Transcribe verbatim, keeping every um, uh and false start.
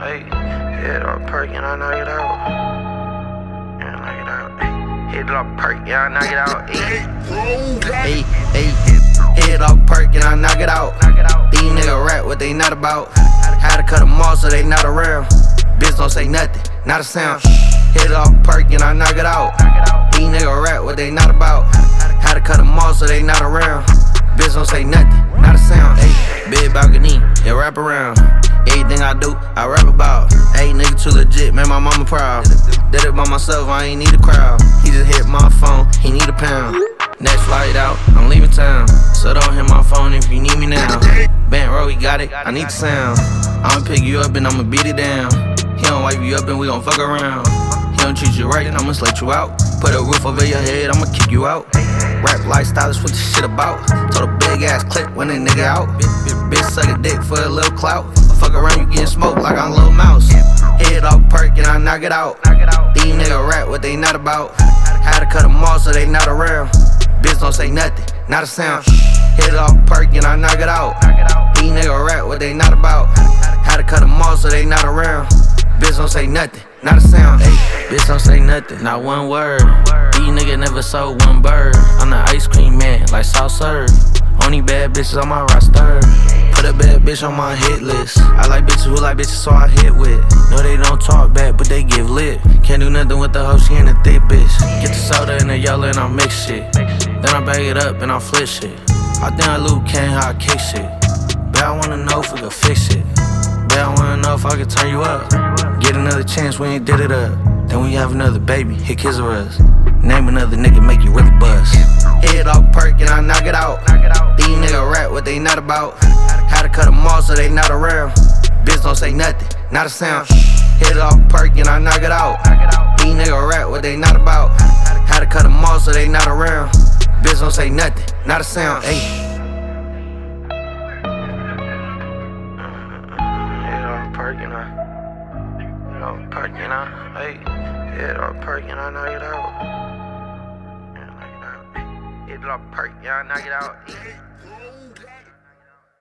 Hey, hit it off perk and I knock it out. Yeah, I knock it out. Ay, hit it off perk, yeah, I knock it out. Hey, hey, hit it off perk and I knock it out. These niggas rap what they not about. Had to cut them off so they not around. Bitch don't say nothing, not a sound. Hit it off perk and I knock it out. These niggas rap what they not about. Had to cut them off so they not around. Bitch don't say nothing, not a sound. Ayy, big balcony, yeah, wrap around. Everything I do, I rap about. Ayy, nigga too legit, man, my mama proud. Did it by myself, I ain't need a crowd. He just hit my phone, he need a pound. Next flight out, I'm leaving town. So don't hit my phone if you need me now. Bent row, he got it, I need the sound. I'ma pick you up and I'ma beat it down. He don't wipe you up and we gon' fuck around. He don't treat you right and I'ma let you out. Put a roof over your head, I'ma kick you out. Rap lifestyle is what this shit about. Told a big ass clip when a nigga out. Bitch suck a dick for a little clout. Fuck around, you getting smoked like I'm Lil Mouse. Hit off perk and I knock it out. These niggas rap what they not about. Had to cut them off so they not around. Bitch don't say nothing, not a sound. Hit off perk and I knock it out. These niggas rap what they not about. Had to cut them off so they not around. Bitch don't say nothing, not a sound. Ay, bitch don't say nothing, not one word. These niggas never sold one bird. I'm the ice cream man, like soft serve. Only bad bitches on my roster. Put a bad bitch on my hit list. I like bitches who like bitches, so I hit with. No, they don't talk back, but they give lip. Can't do nothing with the hoe, she ain't a thick bitch. Get the soda and the yellow and I mix shit. Then I bag it up and I flip shit. I think I Luke Kane how I kick shit. Bet I wanna know if we can fix it. Bet I wanna know if I can turn you up. Get another chance, we ain't did it up. Then we have another baby, hit kids of us. Name another nigga, make you really bust. Hit off perk and I knock it out. These niggas rap what they not about. Had to cut them off so they not around. Bitch don't say nothing, not a sound. Hit off perk and I knock it out. These niggas rap what they not about. Had to cut them off so they not around. Bitch don't say nothing, not a sound. Ay. Hit off perk and I, hit off perk and I, hey, hit off perk and I knock it out. Hit it off perk, yeah, I knock it out.